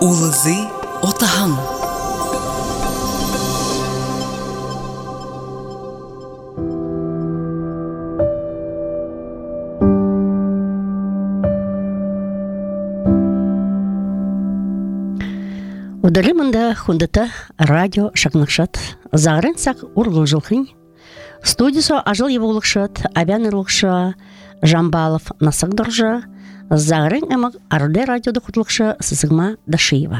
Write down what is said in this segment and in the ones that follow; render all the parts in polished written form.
Улызы отаһың. Удалимында хундата радио шагнакшат. Загрен сак ургылжылхын. Студисо ажыл евулыкшат, абянырлыкша, Жамбалов насак доржа, загрен эмак арде радиода хутлыкша Сысыгма Дашиева.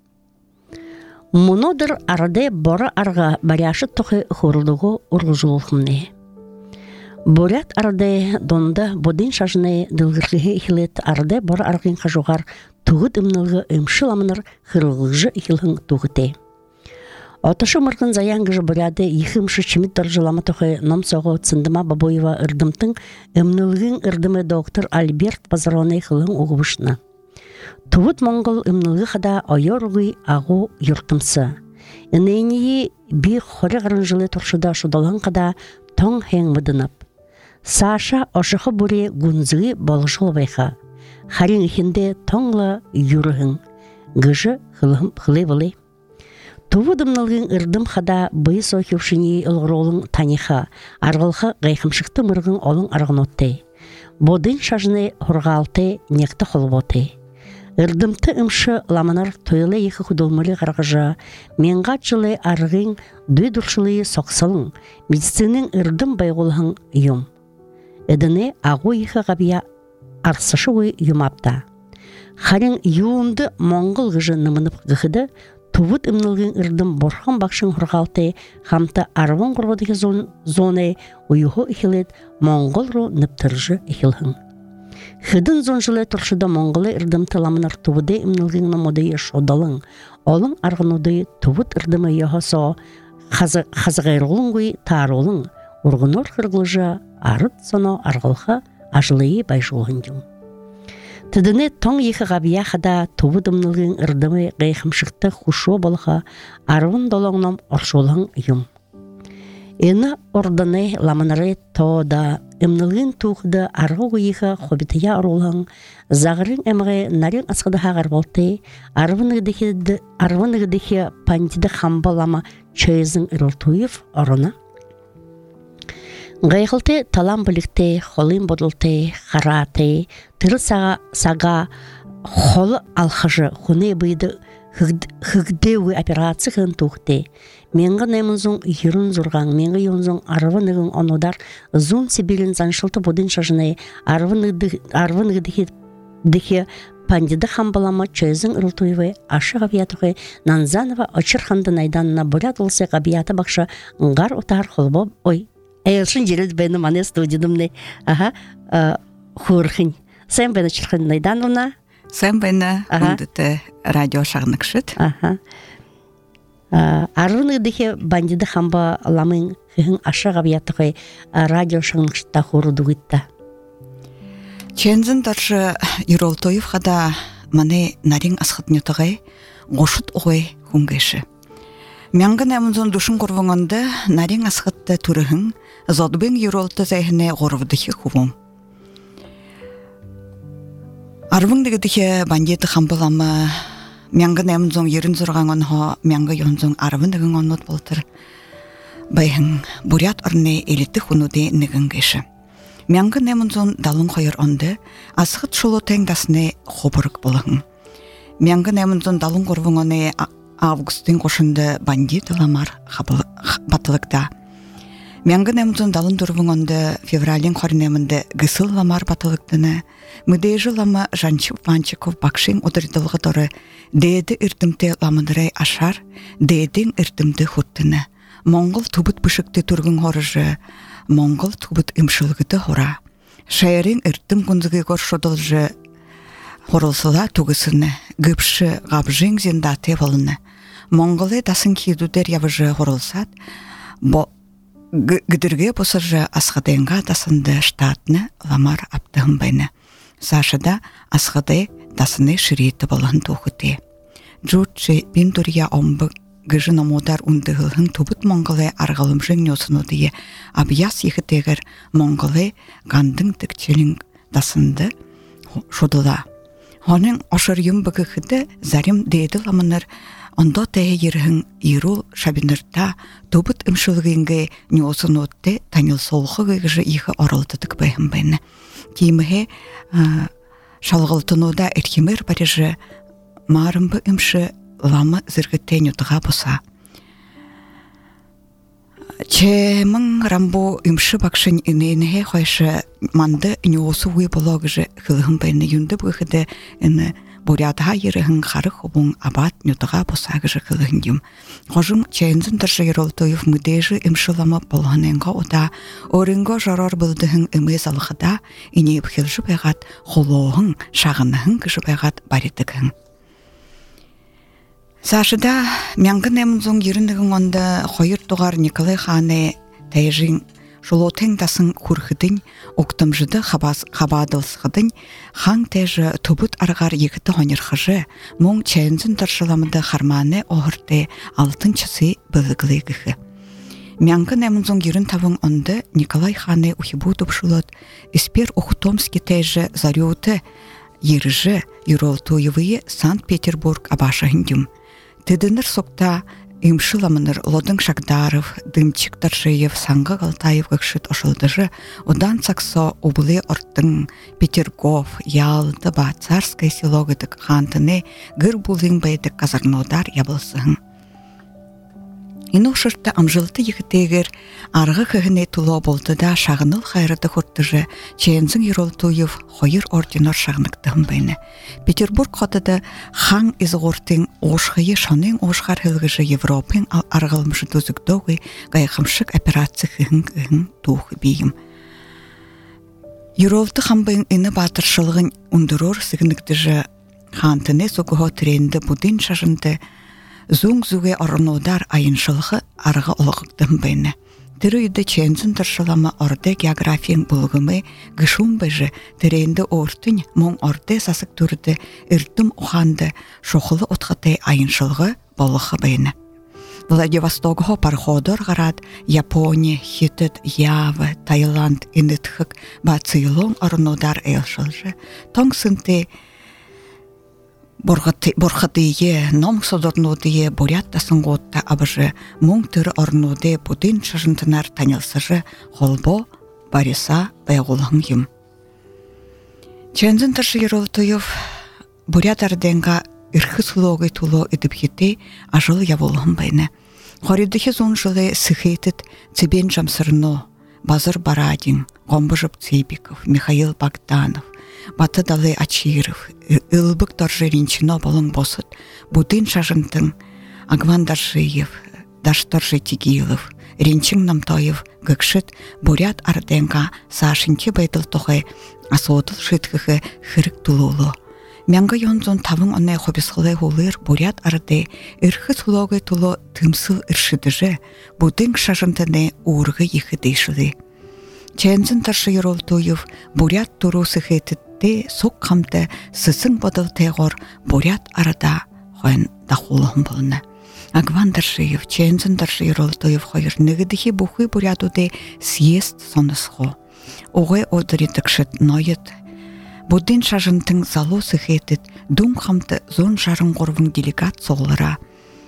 Мунодыр арде бора арга баряшы тохы хурылдығы ургылжылхымне. Борят арде донда бодин шажны дылгыргыхы ихилет арде бора аргын хажугар тугыт ымнылгы ымшыламыныр хырылгыжы ихилхын тугыте. Оташы мыргын заянгыжы боряды ихымшы чимит доржылама тохы номсоғы Цындыма Бабоева ырдымтың ымнылгын ырдымы доктор Альберт Базароны хылын уғыбышны. Тугыт монгол ымнылгы хада ойоргы ағу юртымсы. Инейнии би хоры ғарынжылы туршыда шудалан қада тоң хең мыдынып. Саша ошықы бұре гунзығы болғышыл байха. Харин ихінде тоңла юрығын. Гыжы хылы вылы. Тувыдымнылгын ырдым хада бый сохевшини ылғыролың таниха, арғылға ғайқымшықты мырғын олың арғынотты. Бодын шажыны хұрғалты некті холботы. Ырдымты ымшы ламанар тойлы ехі худылмылы ғарғыжа, менға жылы арғын дөй дұршылы соқсылың, медицинның ырдым байғылғын юм. Эдіні ағу ехі ғабия арсышы ой юмапта. Харин юынды моңғыл ғыжы нымынып ғыхыды, Тувыт ымнылгын ырдым борхан бақшын хұрғалты хамта арван ғұрвадығы зоны уйығы ихилет монғолру ныптыржы ихилхын. Хыдын зон жылы тұршыда монғолы ырдым тыламынар тувыды ымнылгын намодыйы шодалың. Олың арғынуды тувыт ырдымы яхасо хазығайролың гой таролың. Урғынор хырғылжа арыт соно арғылға ажылыйы байжулғын. Тыдыны тоң ехі ғабия қада тувыдымнылгын ырдымы ғайқымшықты хушо болға арвын долоңном оршолың юм. Ені ордыны ламынары тода ымнылгын туғыды арғы ехі хобития оролың, зағырын әміғі нарин асқыдыға ғарбалты, арвыныгдехи пандиді хамбалама чөйізін ырылтуев орына. Ғайқылты талам білікті, холын бодылты, қараты, тыры саға холы алхажы, хуны бұйды хүгдеуі операция қын туқты. Менгі нәмінзің ерін зұрған, менгі ензің арвынығын онодар зұн себелін заншылты бодын шажыны арвыныгдехи пандиді хамбалама чөйізің ұрылтуевы ашы ғабиятығы Нанзанова очырханды найданына бұрят олсы ғабияты бақшы ңғар ұтар холбоб ой. Әйелшін жереді бәйні мане студидымны. Хурхын. Сән бәйні чырхын найдануна? Сән бәйні ұндыты радио шағынықшыд. Арвыны дехе бандиды хамба ламын хыхын аша ғабиятығы радио шағынықшыдта хуруду ғытта. Чензін даршы Юролтоев қада мане нарин асқытнетіғай ғошыт оғай хунгайшы. Мянгын әмінзон душын құрвыңынды нарин асқытты түріхін зодбен Юролты зәйхіне ғорвыдығы құвым. Арвыңдығыдығы бандеті қамбыламы мянгын әмінзон ерін зұрғанғын хо мянгы йонзон арвыңдығын оннот болтыр. Байхын бурят орны елетті хунуды нігін кеші. Мянгын әмінзон далын қойыр онды асқыт шолу тәңдасыны қобырық болығын. Мянгын әмінзон далын құрвыңыны августын қошынды бандит ламар батылықта. Мянгын әмізін далын дұрвыңынды февралин қорынемінді гысыл ламар батылықтыны, мүдейжі лама Жанчып Ванчиков бақшын одырдылғы дұры дейді үрдімді ламындырай ашар, дейдің үрдімді хұрттыны. Моңғыл тубыт бұшықты түргін хорыжы, моңғыл тубыт үмшілгіді хора. Шайырын үрдім күнзігі көршодылжы хорылсыла туғысыны, гүпші ғабжың зендаты болыны. Моңғылы тасын кейдудер явыжы хорылсат, гүдірге бұсыржы асқадайынға тасынды штатны ламар аптығын байны. Сашыда асқадай тасыны шыреті болын туғыты. Джуджи біндұрия омбы гыжын омудар ундығылын тубыт моңғылы арғалымжың нөсінудые абияс ехітегір моңғылы ғандың тікчелін тасынды шудыла. Honun oşarıyım bıgıkıdı zarım deydi lamınır ondo tehe yerhın irul şabinırda dobut ımşılgınge nyosun otте tanil solğu gıgıжы ihı oraldıdık bayhım bayını. Kimhe şalgıltınuda erkimir barıжы marımbı ымşı lamı zırgıtten yutuğa bosa. Чемын рамбо ымшы бакшын инеhe хойшы манды нёсу уй бологыжы хылгын байны юнды быхыды ины бурятха ерыхын хары хобун абат нютыга босагыжы хылгын юм. Хожым чейнзын тыршы еролтоев мыдежы ымшылама болғаненға ода орынға жарар бұлдыхын ымы залғыда инеп хилжы байгат холоғын шағыныхын кыжы байгат баритыгын. Сашыда мянгын эмзон еріндігін онда хойыр туғар Николай ханы тәйжін жолотен тасын күрхідін, оқтымжыды хабадылсығыдын, хан тәйжі тұбыт арғар екіті хонырхыжы, мұң чәйінзін таршыламыды харманы оғырды алтын часы бұлығылығығы. Мянгын эмзон ерін тавын онды Николай ханы ухибу тұпшылыд, іспер Ухтомский тәйжі зарёты еріжі юролтуевые Санкт-Петербург абашағын. Тыдыныр сокта имшыламыныр Лодың Шагдаров, Дымчик Таршиев, Саңғы Галтаев кықшыт ошылдыжы, одан саксо обылы орттың Петергоф, Ялды ба Царскай селогыдық хантыны гыр булың байдық казарнодар ябылсығын. Ину шыртты амжылты ехітегер арғы кығыне туло болды да шағыныл қайрыды құрттыжы чейінзің еролтуев хойыр орденор шағыныктығын байны. Петербург қотыды хан изғортың оғышғайы шонын оғышғар хылғыжы Европын арғылымшы дозыгдоғы ғайқымшық операция кығын туғы бейім. Еролты қамбайын іні батыршылығын ұндырор сығыныктыжы хантыны соғығы тренді бұдын шажынды Зуң-зуге орнодар айыншылығы арғы олығықтың бәйні. Тірі үйді чензін тұршылама орды географиян бұлғымы ғышын бәжі тіренді ортын мұң орды сасық түрді үртім ұханды шоқылы отқытай айыншылығы болығы бәйні. Владивостокға парходор ғарад Япония, Хитет, Ява, Таиланд, Инытхық бацыйлон орнодар әйылшылжы. Тоң сынты Борхатые, ном содорнодые, буряттасын ғотта абыжы, мұң түрі орноде бұдын шажынтынар танылсыжы, холбо, бариса, байғулығын ем. Чензін тұршы еролтуев, бурят арденға үрхі сұлоғы тұло үдіпхеті ажыл яволығын байны. Хоридығы зон жылы сыхейтіт цебен жамсырно, Базыр Барадин, Гомбыжып Цибиков, Михаил Богданов, Баты Далы Ачиров, Илбык Торжеринчино болың босыт, Будын Шажынтың, Агван Даржиев, Дашторжи Тигилов, Ринчин Намтоев, Гыкшит, Бурят Арденга, Сашинки Байтыл Тоғай, Асотыл Шитхығы Хырык Тулулу. Мянга йонзон тавың онай хобисхылай ғолыр Бурят Арде, Ирхы Тулогай Туло Тымсыл Иршидыжы, Будын Шажынтыны Урғы Ехы Дейшілі. Чэнзін таршы еролтуев Бурят туру сыхетітті соқ қамды сысын бодыл тайғор Бурят арада қойын дақулығын болыны. Агван Даршиев, Чэнзін таршы еролтуев қойыр нігідіхи бұхы Бурятуды съезд сонысқо. Оғай одыры тікшіт нойыт. Будын шажынтың залу сыхетіт дұм қамды зон жарын ғорвың делегат соғылыра.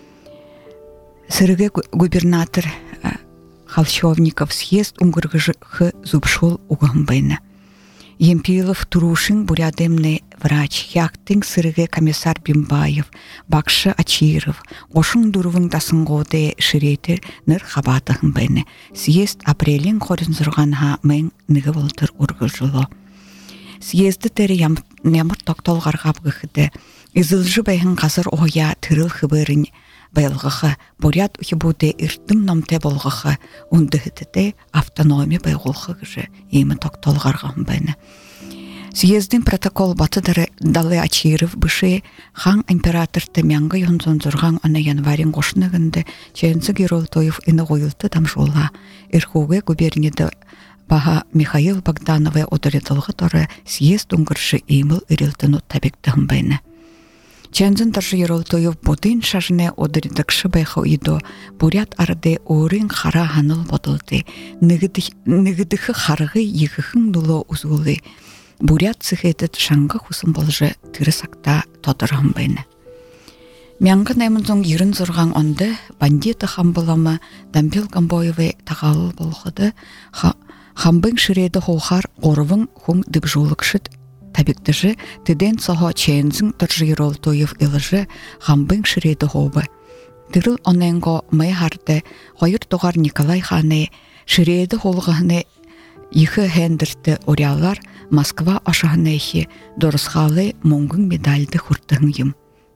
Сырығы губернатор Холщовников съезд унгыргыжы зубшол угын байны. Емпилов Турушин бурядемный врач, яқтың сырығы комиссар Бимбаев, Бакшы Ачиров, Ошын дұрвың дасыңғоды шырейтер ныр хабатығын байны. Съезд апрелін қорын зұрғанға мәң нігі болтыр ургыжылы. Съезді тәрі ямыр тоқтолғарға бұғыды. Изылжы байын қазыр оя түріл хыбырын байлғығы, бурят ұхибуды үртім намте болғығы, үндігітіде автономия байғылғы ғыжы емі тоқтолғарғын байны. Съездин протокол Баты Далы Ачиров бышы хан императорты мяңғы йонзон зұрған ана январин қошынығынды чайынсы Геролтоев іні қойылты дамжола. Ирхуге губерниды Баха Михаил Богдановы одырытылғы торы съезд уңгыршы еміл үрілтіну табектігін байны. Чэнзін таршы Еролтоев будын шажыне одырытықшы байху идо бурят арады орын қара ханыл бодылды. Нігідіхі қарығы егіхін дұлы ұзғылы. бурят цехетет шаңғы хусын болжы тірі сақта тодырған бәйні. Мяңғы наймынзон ерін зұрған онды бандеті хамбыламы Дамбел Гамбоевы тағалыл болғыды хамбың шыреді хоғар ғорывың хуң дып жолықшыд табиктыжы теден соға чейінзің тұржырол тойып илыжы хамбың шыреді хоғы. Тырыл оненго май харды ғойыр тоғар Николай ханы шыреді холғаны ехі хендірді орялар Москва ашағынайхи дорысқалы моңгың медальды хүртігін ем.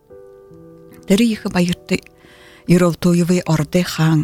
Тәрі ехі байырды Еролтоевы орды хаң.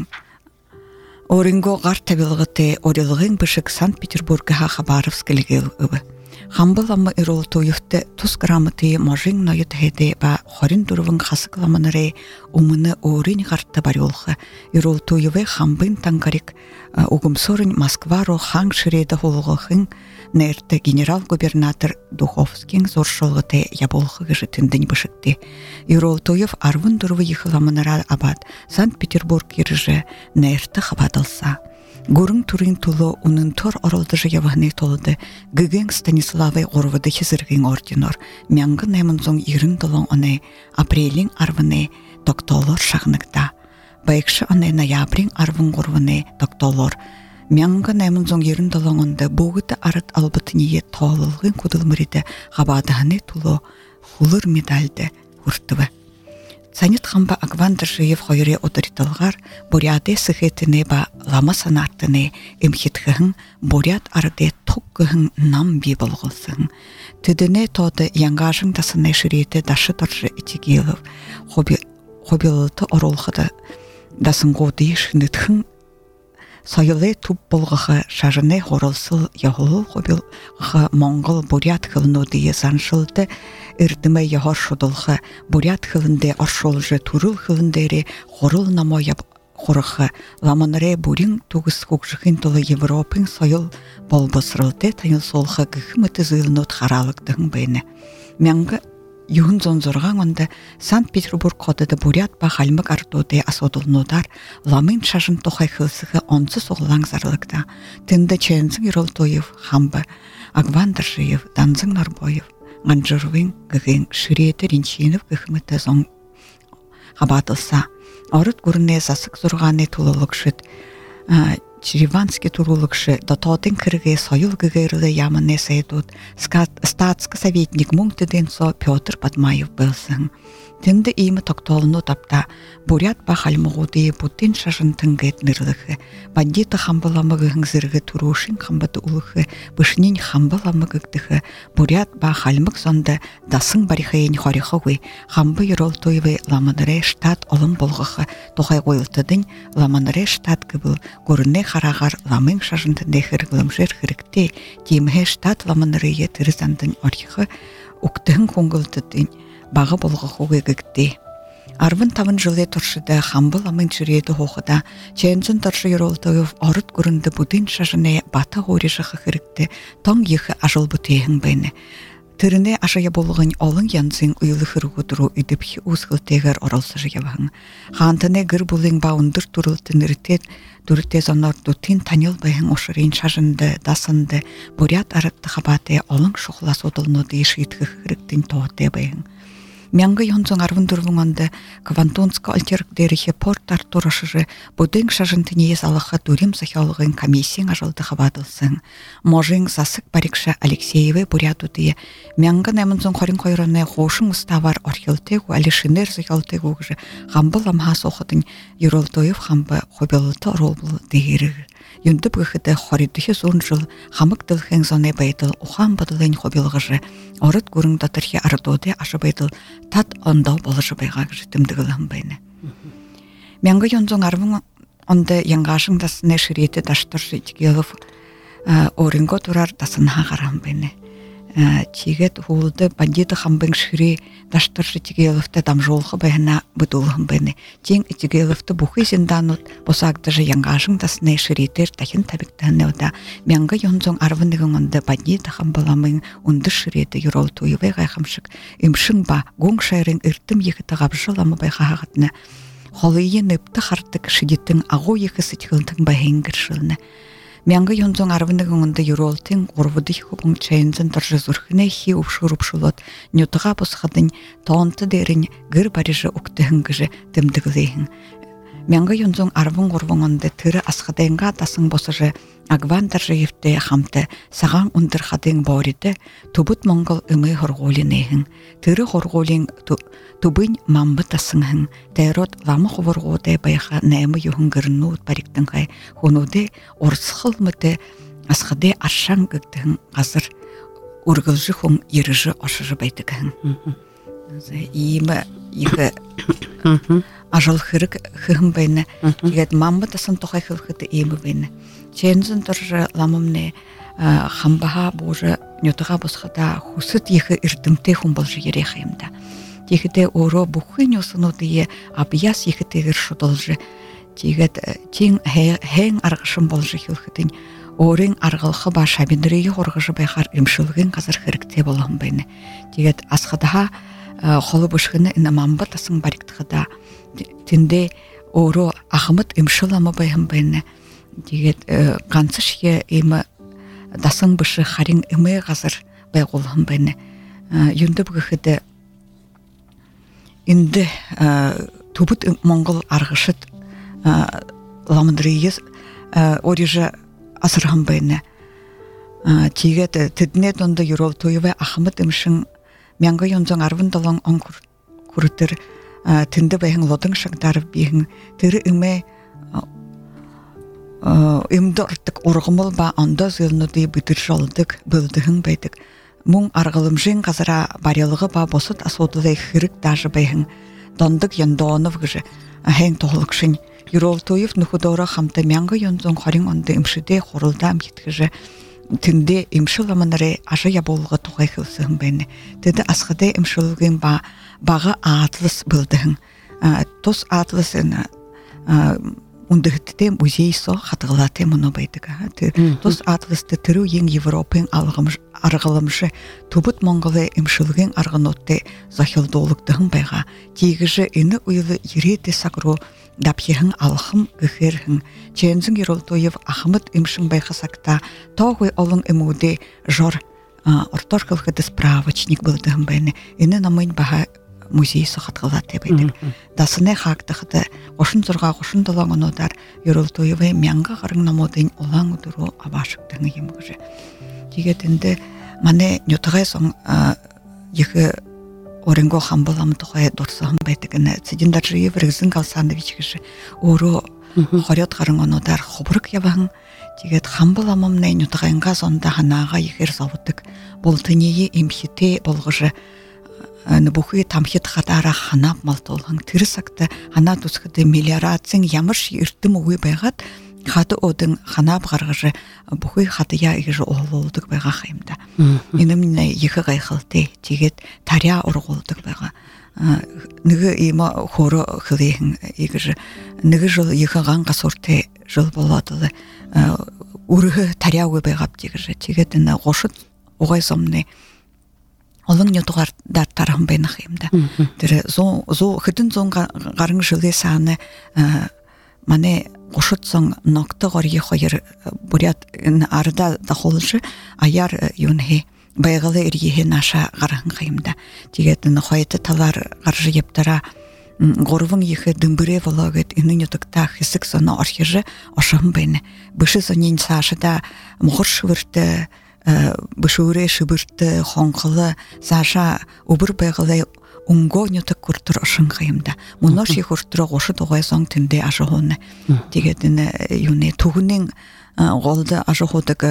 Орынго ғар табилғыты орылығын бішік Санкт-Петербургыға Хабаровскілігіл үбі. Хамбыламы Еролтоевты тұс грамоты можың найыт хеде ба хорин дұрывын қасықламаныры умыны орын ғарты бар олғы. Еролтоевы хамбын таңғарик угумсорын Москваро хаң шыреді холғығын нерті генерал-губернатор Духовскин зоршолғыты яболғы ғыжытындың бішікті. Еролтоев арвын дұрывы ехыламаныра абад Санкт-Петербург еріжі нерті қабадылса. Гурың турын тулы унын тор орылдыжы явығыны толыды гүгің Станиславы ғорвыды хезіргің орденор. Мяңғы наймынзон ерін долон оны апрелін арвыны доктолор шағынықта. Байықшы оны ноябрин арвын ғорвыны доктолор. Мяңғы наймынзон ерін долон онды бұғыды арыт албытыние тоғылығын күділміреді ғабадығыны тулы хулыр медальды хүртіві. Санет хамба Агвандыржиев хойре одыритылғар буряды сыхетіне ба лама санаттыны имхитхығын бурят арыды тұққығын нам бей болғылсың. Түдіне тоды яңғажың дасыны шыреті дашы тұржы итигелів хобилыты оролғыды дасын ғоды шынытхын Сайылы туп болғығы шажыны ғорылсыл яғылы хобилғы моңғыл бурят қылынудығы заншылды үрдімі яғар шудылғы бурят қылынды аршолжы турыл қылындері ғорыл намайап қорығы ламаныры бурин туғыз көкжіғын толы Европын сайыл болбысырылды тайыл солғы ғықымыты зылынуд қаралықтығын бәйні. Мяңғы Юхын зонзорған онды Санкт-Петербург қодыды бурят ба халмық артуды асодылнудар ламын шашын тоқай қылсығы онсы соғылаң зарлықта. Тінді чейінзің Еролтоев, Хамбы, Агвандыржиев, Данзың Нарбоев, Ғанжырвың, ғығын, Шыреті, Ринчинов, ғықымыты зон ғабатылса. Орыт көріне засық зұрғаны тулылықшыд, Череванский турулыкшы дототын кырғы сойыл гыгырлы ямыны сайдуд статскі советник мұңтыден со Петр Падмаев болсын. Тінді иймі тоқтолыну тапта бурят ба халмығуды бұттын шашын тыңгет нырлығы. Бандиты хамбыламығығын зіргі турушын хамбады улығы бішінен хамбыламығығдығы бурят ба халмық сонды дасың барихайын хорихығы хамбы Еролтоевы ламаныры штат олым болғығы тоқай қойылтыдың ламаныры штат кібіл көріне қарағар ламың шашынтынды хырғылымжыр хырыкте темге штат ламаныры етірізандың орхығы ұқтығын қоңғылтыдың бағы болғы қоғы гікті. Арвын тавын жылы тұршыды хамбыл амын жүреді хоғыда, чайынзын тұршы Еролтоев орыт көрінді бұдын шажыны баты ғори жығы қырыкті, тоң ехі ажыл бұтейін бәйні. Түріне ашая болғын олың янзын ұйлы қырғы тұру үдіпхи ұзғыл тегер оралсы жығавағын. Хантыны ғыр болың бауындар тұрылтын үрте зонор дүтін танил бәйін ошырын шажынды, дасынды, бурят арытты қабаты олың шоқла содылнуды ешітгі қырықтын тоғыты бәйін. Мяңғы йонзон арвындырвың онды Квантунско альтеркдерихе порт артурашыжы будың шажынтыне есалыға дурим сахиалығын комиссияң ажылды қабадылсын. Можың засық барикша Алексеевы бурятудые мяңғы нәмінзон қорын қойраны қошың ұставар орхилтегу әлішінер сахиалтегу ғыжы ғамбыл амхас оқыдың Еролтоев ғамбы қобелыты ролбыл дегері. Юнды бұғыды хоридухи зон жыл хамық дылхен зоне байдыл ухан бадылын қобелғыжы орыт көрің датырхи ардоды ашы байдыл тат ондау болыжы байға жытымдығылын бәйні. Мяңғы йонзон арвың онды яңғашың дасыны шыреті даштыршы тігелів орынго тұрар дасынға қарам бәйні. Тигет хулды бандиты хамбың шыре даштыршы тигелівті дамжолғы байына бұдылығын бәйні. Тең тигелівті бұхы зинданут босагдыжы яңғашың дасыны шыретер тахын табиктаны ода мяңғы йонзон арвындығын онды бандиты хамбаламың онды шыреті Еролтоевы ғайқамшық имшың ба гоң шайрын үртім екіті ғабжыламы байға ғатыны. Холыйы nøпті қартық шыдеттің ағу екі сытқылдың байын кіршіліні. Мянга юнзон арвындыгыңында юролтын орвудых хубун чейнзен торжезурхыне хи упшурупшулот нютыга босхадын тоонты дерин гыр барыжы уктыхынгыжы дымдыглыйхын. Мянга юнзон арвын горвоңонды тыры асхаденга тасың босыжы агван торжеевте хамты саган ундырхадын бориты тубут монгол ымы хорголинейхын. Тыры хорголин тубын мамбы тасыңхын. Тайрот ламы ховоргоде байха наймы юхын гырнуут бариктынхай хонуде орсхылмыты асхаде аршан гыктыхын газыр ургылжы хун ерыжы ашыжы байтыгын. Иймі игі ажал хырык хыхым байны. Тигет мамбы тасын тоқай хылхыты иймі байны. Чензін тұржы ламымне хамбаха божы нютыға босқада хусыт ехы ирдымте хун болжы ере хайымда. Тигеде оро бухын осынудые абияс ехы тегір шудылжы. Тигет тин хэң арғышым болжы хылхытын. Орын арғылқы ба шабиндрыйы хорғыжы байхар имшылғын қазір хырыкте болғын байны. Тигет асқадаға холы бушхыны ина мамбы тасын бариктыгыда тинде оро ахмыт имшыламы байхын байны. Тигет ганцышке имы дасың бышы харин имы қазір байғолғын байны. Юнды бұғыды инді тубыт монгол арғышыт ламындрыйыз орижы асырған байны. Тигет тидне донды юрол тойывай ахмыт имшын Мянга юнзон арвындалан он куртыр тинді байхын лодың шаңдарып бейхін тірі үме имді ұрттық орғымыл ба анда зылныды бүтір жалдық білдіхін байдық. Мұң арғылымжын қазыра барелығы ба босыт асудылай хырық дажы байхын дондық яндоонов гыжы хэң тоғылықшын. Юрол тойып нұхудора хамты мянга юнзон харин онды имшыде хорылдам еткіжі тинде имшыламынары ажы яболғы туғай қылсығын бәйні. Теді асқыдай имшылығын бағы атлыс білдіғын. Тос атлысын ұндығыттыде музей со қатығылаты мұны байдыға. Тос атлысты түру ең Европын арғылымшы тубыт монголы имшылығын арғынотты захилдолықтығын байға. Тегіжі іні ұйлы ереті сақыру дапхихын алхым гыхерхын. Чензін ерол тойып ахмыт имшын байқасақта тоғой олың имуде жор орторқылғыды справочник білдіғын бәйні. Іні намын баға музей соқатқылаты бәйдік. Дасыны қақтықыды қошын зұрға қошын долаңын одар ерол тойывай мянға қарың намодын олаң ұдыру абашықтыңы емгіжі. Дегетінді мане нютығай соң егі орынго хамбаламы тоқай дұрсағын бәйтігіні. Цидиндар жиы віргізін Александровичкіші ору хорет қарың онодар хобырық ябағын. Дегет хамбаламымны нютығайынға сонда ханаға егер заводдық. Болтынейі имхите болғыжы нұбұқы тамхет қадара ханап малтолғын. Тірісақты хана тұсқыды мелиорацин ямырш үрттім ұғы байғат. Хаты одың ханап қарғыжы бұқы хатыя егежі олылдық байға қайымда. Еніміне егі ғайқылды, тегет тария ұрғылдық байға. Нүгі ема хоры қылейін егежі. Нүгі жыл егі ғанға сорты жыл боладылы. Үрігі тария өй байғап дегежі. Тегет іні ғошыт оғай сомны олың нетуғар дартарығын байны қайымда. Хүдің зоң ғарың жылы саны мане қошытсың ноқты ғорге қойыр бұрят арыда дақолышы аяр юнхе байғылы үргеге наша ғарғын қайымда. Дегетін қойты талар ғаржы ептара ғорвың ехі дүмбіре вологет үні нетікта хесік соны орхежі ошағын бәйні. Бүші сонен сашыда мұғыр шывырты, бүшуре шыбырты, қонқылы, саша ұбыр байғылай Унго нютык куртур ошын қайымда. Мұнош ехуртур ғошы тоғай соң түнде ажығуны. Дегетіні юне туғының ғолды ажығудығы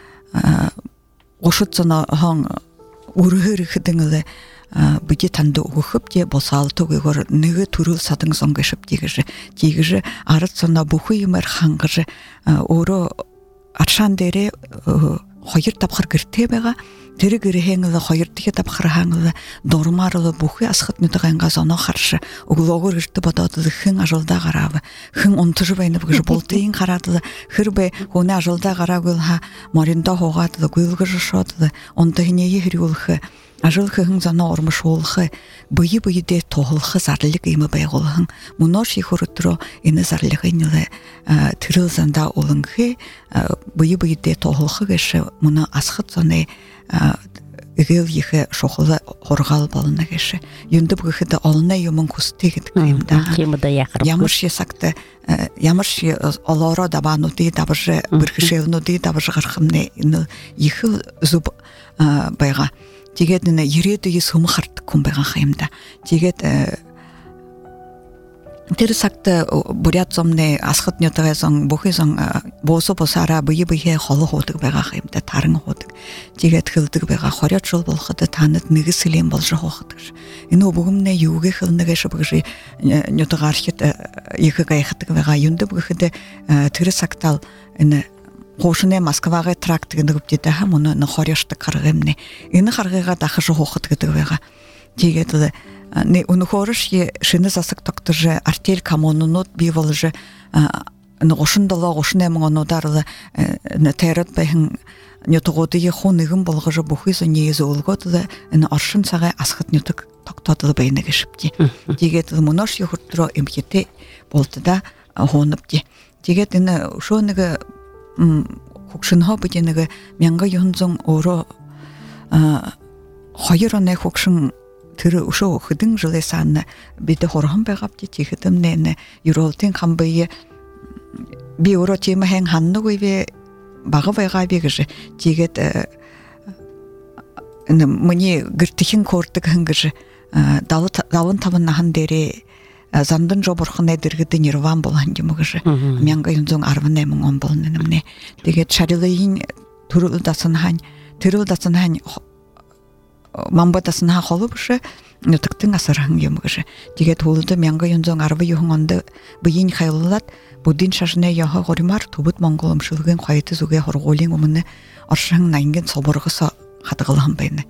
ғошытсына ғаң ұрығыр қыдыңылы бүде танды ұғып де болсалы тұғығыр нүгі түріл садың соң ғышып дегіжі. Дегіжі арыт сона бұхы емір қаңғыжы ұры атшан дере қойыр тапқыр кірте бәға Тері гіріхеңілі, қойыртығы тапқырхаңылы, дормарылы бұхы асқыт нүтіғайынға зоны қаршы, ұғылоғыр үрті батадылы хың ажылда қаравы, хың онтыжы байны бұғыжы болтайын қарадылы, хыр бай оны ажылда қарағылға, маринда хоғадылы, гүлгірі шадылы, онтығынеyi хүрі ұлқы, ажыл хын зана ормошолхы быйы-быйыде тоғылхы зарлық имы байғолхын. Мұнор шихурутро ені зарлығы нілі түріл занда олыңхы быйы-быйыде тоғылхы кеші мұны асқыт заны үгел ехі шоқылы хорғал балына кеші. Юнды бұғыды олына юмын күсті кедік. Ямыш есакты, ямыш олоро дабануды, дабыжы біргішелінуды, дабыжы ғырқымны ехі зүб байға. Тегет ереді сумы қарттық күн байға қайымда. Тегет Терсакты бурят зомне асхат нётага зон бухи зон босо босара быйы-быйы холы ходык байга хайымда тарың ходык. Тегет хылдык байга хорят жол болхыды таныт ныгы силем болжы хохыдыр. Ины обугымне юге хылныга шыбыгжы нётага архет ехы гайхыдык байга юнды бухыды терсактал ины Қошыне Москваға трактыгын үптеді һәм оны хоряшты қарғымне. Ины қарғыға дақы жо хохыдыгы байга. Тегетлі не унухорыш е шыны засык токтыжы артель камонунут бивалжы ношындала ошне мыңонударлы не терет бэхин нётогоды е хоныгын болгыжы бухызы неезы олгодлы не аршын сага асхыт нётык токтодлы бэйне гешипти. Тегетлі мұнош ехуртро имкете болтыда хонупти. Тегет ины шоныгы хукшынха битенеге мянга юнзон оро хайыране хукшын түрі ұшау хүдің жылы санны беті хорған байғапты текітім нәні юролтен қамбайы бе ұро темі әң ханны көйбе бағы байға бегіжі тегет мұне гіртіхін көрдік хыңгіжі дауын табыннахан дәрі зандын жобырқын әдіргіді нерван болған демігіжі мянға юнзон арвын әмін он болынымне тегет шарилайын түрілдасын хан мамбатасына холы бышы нөтіктің асырған емігіші. Тегет олыды мянға юнзон арвы юхыңанды бұйын қайлылат, бұдын шашыне яғы ғоримар тубыт монголым шылген қайты зүге хорғолен өміні аршың найынген соборғысы қатығылған байны.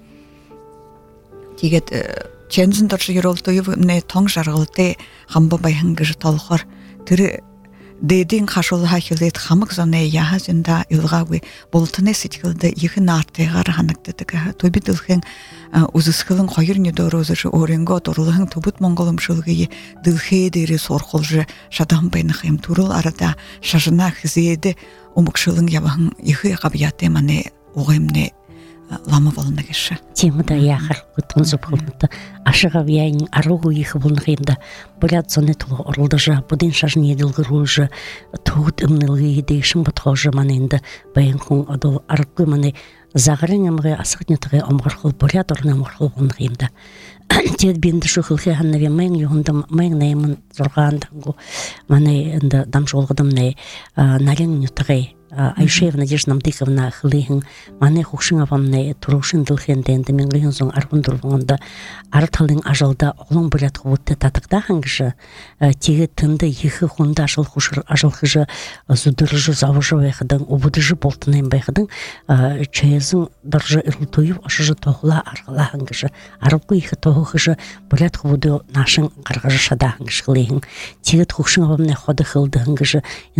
Тегет чензін дұршы еролды үйі тоң жарғылды қамбы байхыңгіжі талқыр түрі Дэдин қашылы хахилет хамық заны яға зінда үлғауы болтыны сетікілді егі нартайғар ханықтыдығы. Тобі дылхен ұзысқылын қойыр недор өзіші оренго торлығын тұбыт монголым шылғыйы дылхе дері сорқылжы шадан байны қайым турыл арада шажына хізеді ұмықшылың ябағын егі қабияты маны оғаймны лама болына кеші. Темада яғыр құтын зұпқылмыды. Ашыға вияйын арығы егі болны қиымда. Бұлят зоны тұлы орылдыжа, бұдын шажын еділгі рұжы, тұғыт үмнілгі едейшін бұтқожы манайынды байын құң адыл арықы маны зағырын әміғі асықнетіғі омғырқыл бұлят орны омғырқыл болны қиымда. Тед бенді шүхілхе ханнаве мәң юғындым, мәң нәймін зорғандыңғы маны дам жолғыдым нәй нален нетіғі Айшеев Надежда Намдыковна хылыхын маны хукшын авамны турушын дылхенденді мен ғыйын соң арғын дұрғынды арталың ажалда оғылың бұлят ғуытты татықта хангышы тегі тынды ехі хунда ажалхыжы зудырыжы завыжы байқыдың убудыжы болтынайын байқыдың чайызың дұржы үрілтойып ашыжы тоғыла арғыла хангышы арғы ехі тоғыжы бұлят ғуыды нашын қарғыжы шада хангышы хылыхын тегі хукшын авамны ходы хылды хангышы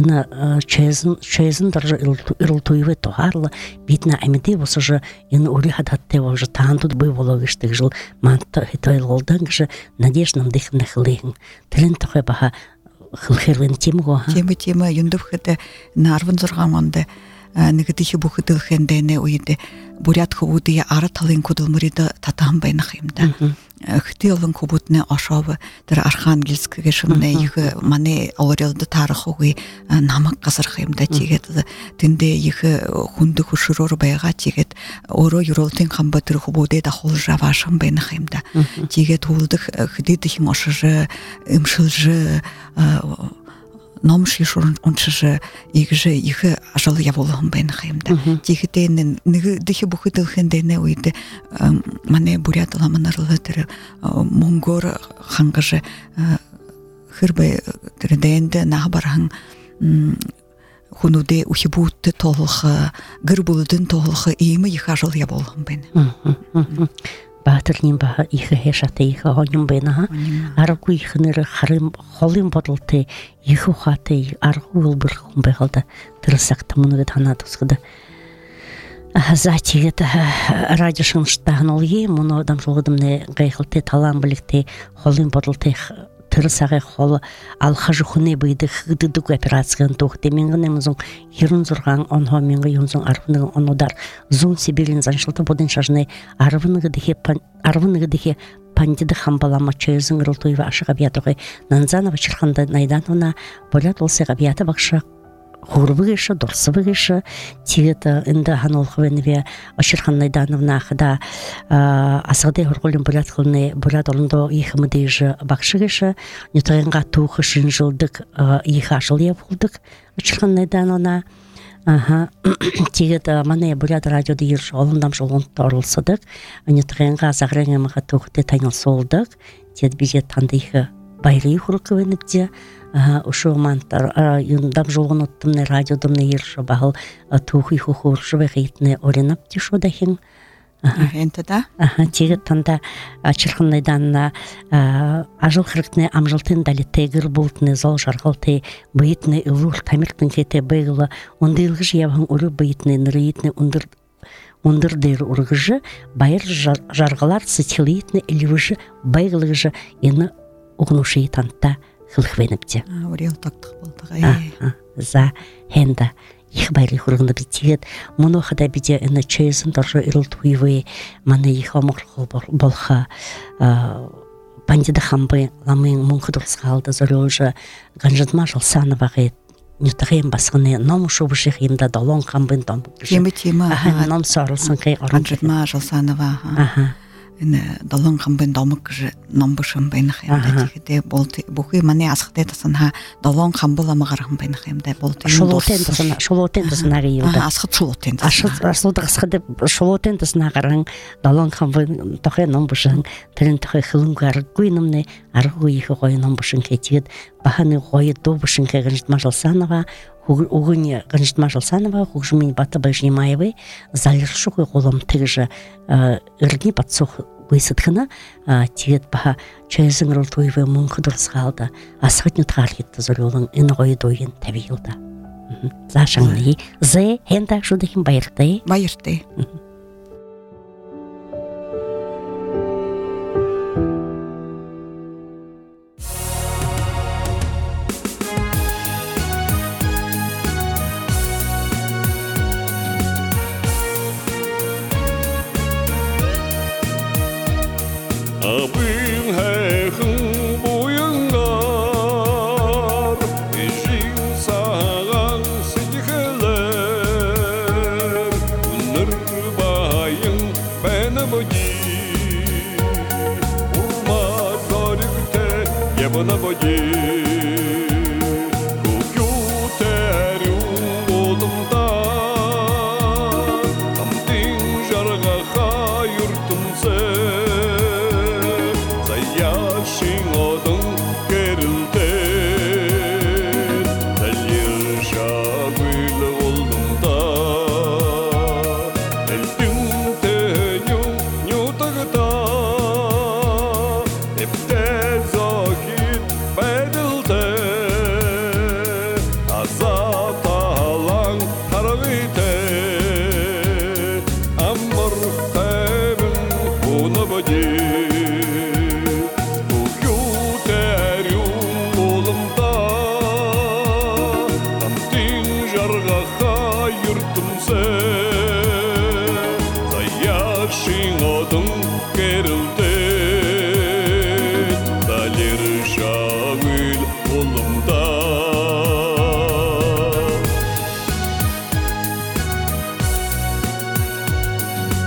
чайызын дұржы үрілтойывы тоғарлы бетіна әмеде болсы жы ені өлі хадатты болжы таандуд бөй болуғыштық жыл манты хитойл олдаңгыжы Надежда Намдыковна хылыхын тілін тұқы баға хылхерлен темі ғо. Темі юндып хыды нарвын зұрған онды нігідіхі бұқыдыл хендені ойды бурят хубуды ары талын кудылмырыды татам байны қимда. Хыты олын кубутны ашавы дыр Архангельскіге шымны егі маны ауырелді тарықы ғой намық қазыр қимда тегеді. Тінде егі хунды хушырор байға тегет оро юролтын қамбатыр хубуды да қол жавашым байны қимда. Тегет олды хыды дыхим ашыжы, ұмшылжы, номши шурын оншыжы егіжі егі ажалы яволығын байны қайымда. Тегітейнің níгі дихи бұқытылхендейне ойды мане бурят ламанарлы түрі монгор хангыжы хырбай түрідейінді нағы барахын хунуде ухибутты толығы, гырбулдың толығы иймі егі ажалы яволығын байны. Батырнин баха ихе хешаты ихе хоним бена аргу ихнер харим холим бодолты ихе хаты аргу улбыр хумбегалда тырсак тамуны танатысгыда Затигет радио шыңштағын олге, мұны адам жолғыдымны ғайқылты талан білікті холын бодылты тырысағы холы алға жүхіне бүйді ғыдыдық операциян тоқты. Менгіне мұзың ерін зұрған онға менгі юнзың арвынығы онодар зұн себелін заншылты бодын шажыны арвынығы дехе пандиды хамбалама чөзің рылтуйва ашыға биятығы Нанзанова Чырханда Найдановна болят олсы ғабияты бақшы Хурбыгышы, дұрсыбыгышы, тегеті үнді ханолқы Ашырхан Найдановна ақыда асығды ғырғылын бұрат қылыны бұрат олынды ехімідейжі бақшығышы, нетайынға туғышын жылдық ехі ашылия болдық Ашырхан Найдановна. Тегеті маны бұрат радиоды ерші олындам жылғынды орылсыдық, нетайынға зағырыңымыға туғыды тайнылсы олдық, тед бізет танды ехі байры құрықы өніпте, Ушу мантар юндам жолгон оттымны радиодымны ерші бағыл туғи хухуршы бәғейтіні оринап тешо дахин. Энті да? Тегі танда Чырхынайданна ажыл қырықтыны амжылтын далі тегір болтыны зал жарғалты бәйтіні ұлыр тамиртын кеті бәғылы онды илғыш явған ұры бәйтіні нұрыйтіні ұндырдыр ұрғыжы байыр жарғалар сытилийтіні үлівіжі бәғылығыжы ені ұғынуши танта хылхвеніпте. Орел тақтық болдығы. За хенда их байры хурғынды бітегет. Мұны қада біде әні чөйізін дұржы үрілтуйвы маны их омғырғыл болға бандиды хамбы ламын мұңқы дұрысқа алды зорылжы ғанжыдма жылсаны бағет. Нютағайын басқыны ном шубышы қиымда долон хамбын домбы. Темі темі. Ном сорылсын қай орын. Ғанжыдма жылсаны баға. Далон қамбын домық жы номбышын бәйні қайымда тегеде болты. Бұқы мане асықтай тасынға далон қамбыла мағарғын бәйні қайымда болты. Шолотен тасына ғайылды. Асқыт шолотен тасына. Шолотен тасына ғарғын далон қамбын тоқай номбышын тілін тоқай қылыңғар көйнімні арғы егі қойы номбышын кәйтегет бағаны қойы добышын кәй ғынжытма жылсанова Угыне Ганжитма Жалсанова, Хужмин Бата Бажнимаевой, залершук и голом тыжа ирни подсох высадхана, тигет баха чайзын ролтуевы мунхы дұрсқалды, асығытны тағархетті зорелың ингой дойын тәбейілді. Зашаңны, зе, хенда шудахин байырды. Байырды. Abim hekun boyunlar Ejin sağan sidikeler Nır bayın beni boyi Urma zarıkte yabana boyi Kukyu teryum olumda Tamdin jarga hayırtım sen Yaşın odun gerildi Telir şagül oldum da Eldim tenyum nyutagda Hepte zahid bedilde Azat alan taravite Ammar tebin ona badi Yaşın odun gerildi Dalir şagül olumda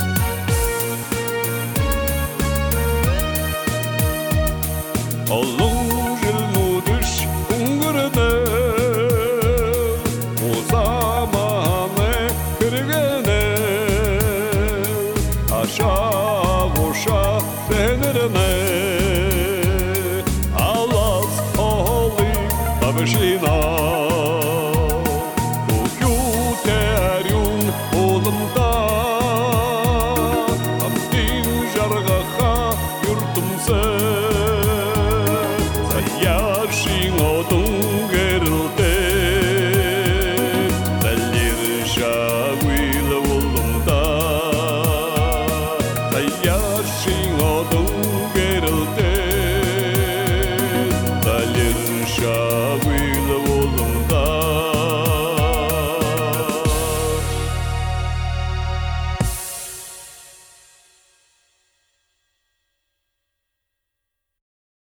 Olum